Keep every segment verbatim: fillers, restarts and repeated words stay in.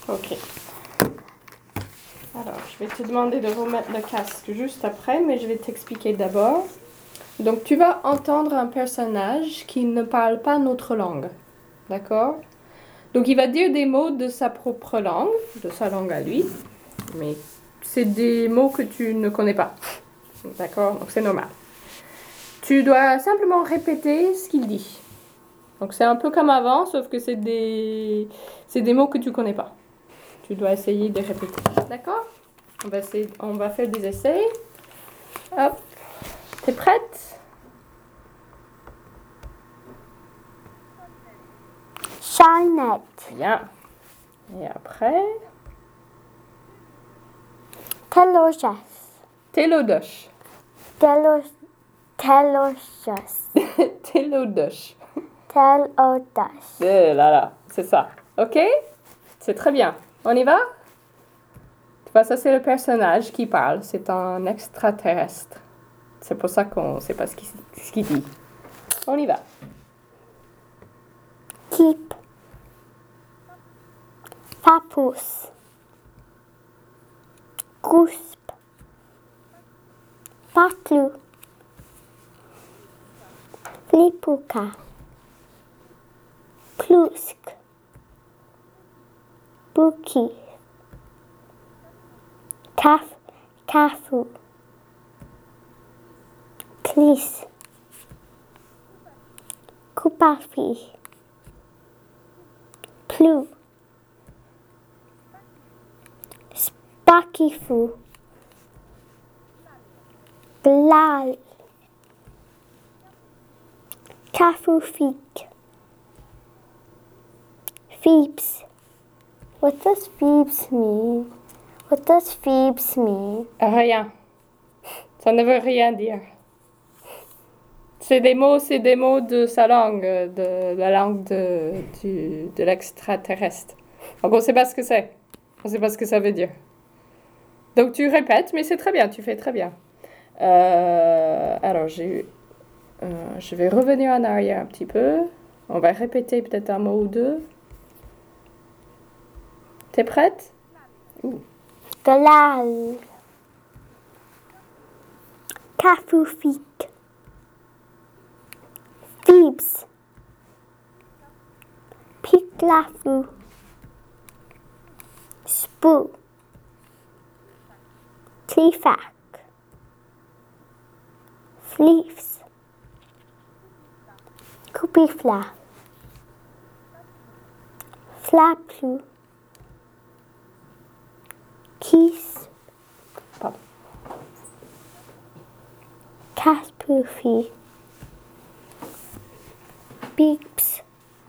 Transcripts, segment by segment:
Ok. Alors, je vais te demander de remettre le casque juste après, mais je vais t'expliquer d'abord. Donc, tu vas entendre un personnage qui ne parle pas notre langue. D'accord? Donc, il va dire des mots de sa propre langue, de sa langue à lui, mais c'est des mots que tu ne connais pas. D'accord? Donc, c'est normal. Tu dois simplement répéter ce qu'il dit. Donc, c'est un peu comme avant, sauf que c'est des, c'est des mots que tu connais pas. Tu dois essayer de répéter. D'accord? On va essayer, on va faire des essais. Hop. T'es prête? Charlotte. Bien. Et après? Telojas. Télodoche. Telos. Telojas. Télodoche. Telodas. Eh là là, c'est ça. Ok? C'est très bien. On y va? Tu vois, ça c'est le personnage qui parle. C'est un extraterrestre. C'est pour ça qu'on ne sait pas ce qu'il ce qu'il dit. On y va. Keep. Papus. Cusp. Patlu. Flipuka. Plusk. Buki. Kaf. Kafu. Klis. Kupafi. Plu. Spakifu. Blal. Kafufik. Phoebes. What does Phoebes mean? What does Phoebes mean? Rien. Ça ne veut rien dire. C'est des mots, c'est des mots de sa langue, de la langue de, du- de l'extraterrestre. Donc on ne sait pas ce que c'est. On ne sait pas ce que ça veut dire. Donc tu répètes, mais c'est très bien, tu fais très bien. Euh, alors j'ai, euh, je vais revenir en arrière un petit peu. On va répéter peut-être un mot ou deux. T'es prête? Ouh. Galal. Kafufik. Phoebes. Piklafu. Spoo. Tlifak. Fleefs. Kupifla. Flaplu. Kies. Pardon. Kaspufi. Beeps.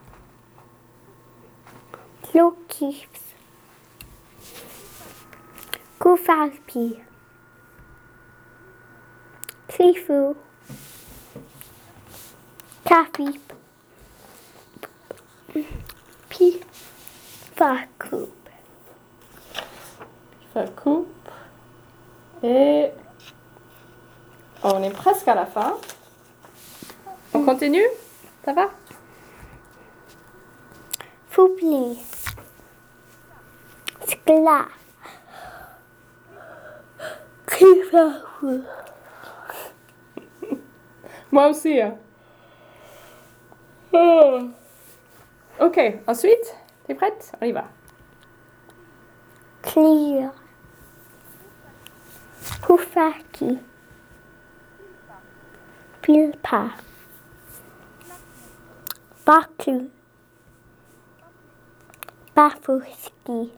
Lokifs. Kufalpi. Klifu. Kafi. Pi. Faku. Je coupe. Et on est presque à la fin. On continue? Ça va? Foupli. Skla. Klifafu. Moi aussi. Hein. Oh. Ok, ensuite, t'es prête? On y va. Clear. Pufaki. Pilpa. Baku. Bafuski.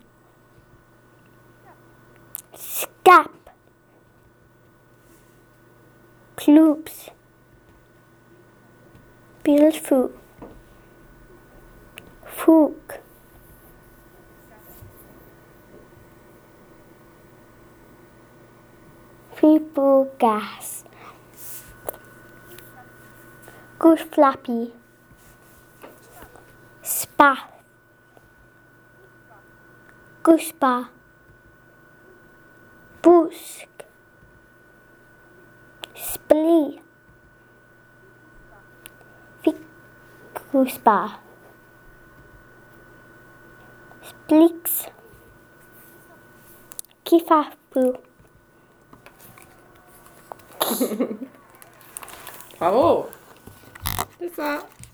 Scap. Kloops. Bilfu. Fook. People gas. Goose flappy. Spa. Goospa. Busk. Splee. Fikuspa. Splix. Kifafu. Bravo! C'est ça.